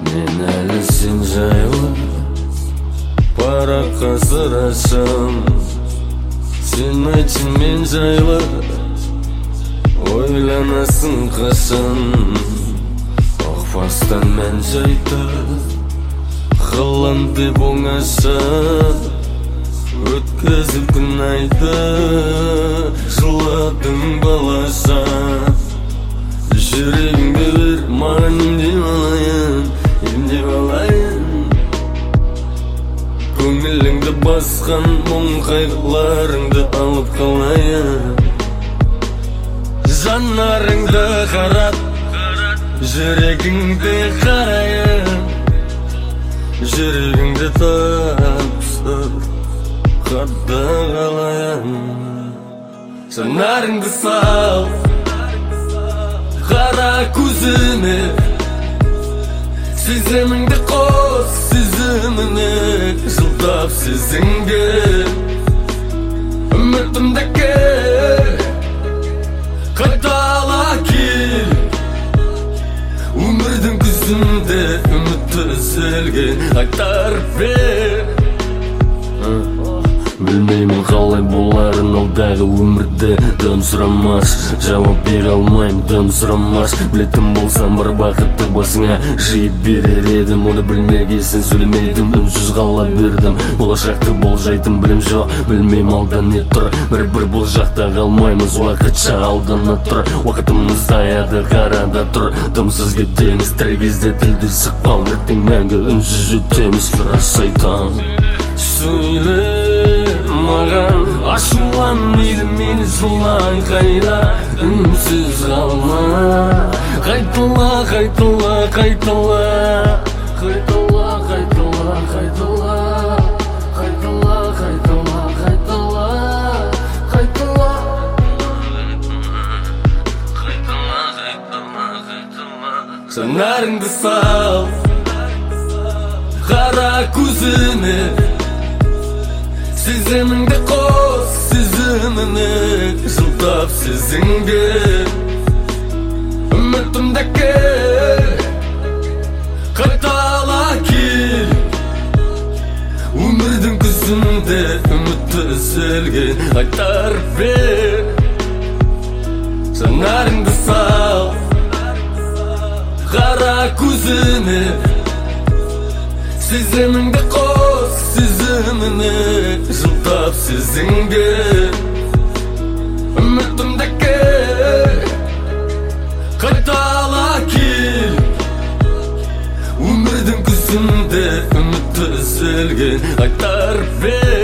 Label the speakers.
Speaker 1: Мен әлі сен жайлы параққа сұрасам, сен айтсын мен жайлы ойланасың қашан. Оқпастан мән жайды қылын деп оңаша өткізіп күн айды, жыладың балаша. Жүрегіңді бер, маған емдеп алайын, емдеп алайын. Көңіліңді басқан мұң қайғыларыңды алып қалайын. Жанарыңды қарат, жүрегіңді қарайын. Жүрегіңді тапсыр, қатты қалайын. Жанарыңды сал, қара көзіме, сезіміңді қос сезіміне, жылдап сезінген үмітімді кел, қайтала кел. Өмірдің күзінде үмітті үзілген айтарып бер. Білмеймін қалай боларын алдағы өмірде. Дым сұрамас, жауап бере алмайым, дым сұрамас. Білетін болсам бір бақытты басыңа жиып берер едім. Оны білмегесін сөйлемедім, үнсіз қала бердім. Болашақты болжайтын білім жоқ, білмеймін алда не тұр. Бір бұл жақта қалмаймыз, уақытша алдана тұр. Уақытымыз аяды қарада тұр, дымсыз кетеміз. Тірі кезде тілді сықпау, ертең мәңгі үнсіз өтеміз. Рас айтам, сөйле маған, ашулан мейлі мені жылай қайда, үнсіз қалма. Қайтала, қайтала, қайтала, қайтала, қайтала, қайтала, қайтала, қайтала, қайтала, қайтала, қайтала, қайтала, қайтала. Жанарыңды сал, қара көзіме, сезіміңді қос сезіміне, жылдап сезінген үмітімді кел, қайтала кел. Өмірдің күзінде үмітті үзілген айтарып бер. Жанарыңды сал, қара көзіме, сезіміңді қос сезіміне, жылдап сезінген үмітімді кел, қайтала кел. Өмірдің күзінде үмітті үзілген айтарып бер.